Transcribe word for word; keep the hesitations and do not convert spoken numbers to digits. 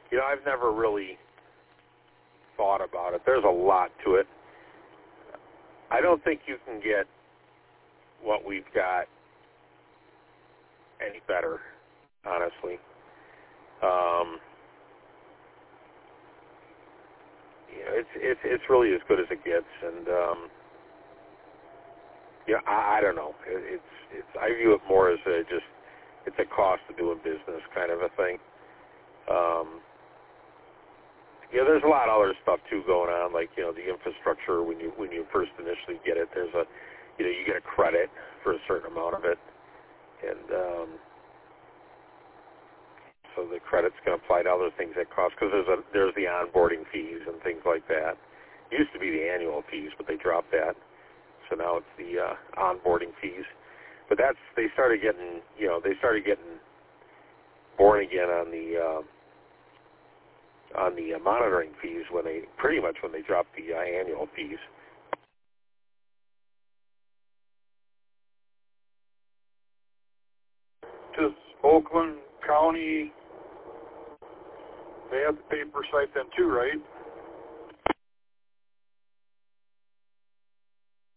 you know, I've never really thought about it. There's a lot to it. I don't think you can get what we've got any better, honestly. Um, you know, it's it's it's really as good as it gets, and um, yeah, I, I don't know. It, it's it's I view it more as a just it's a cost of doing business kind of a thing. Um, yeah, there's a lot of other stuff too going on, like you know the infrastructure when you when you first initially get it. There's a you know you get a credit for a certain amount of it, and um, so the credit's going to apply to other things that cost because there's a there's the onboarding fees and things like that. It used to be the annual fees, but they dropped that, so now it's the uh, onboarding fees. But that's they started getting you know they started getting born again on the uh, on the uh, monitoring fees when they pretty much when they dropped the uh, annual fees. Does Oakland County, they have to pay per site then too, right?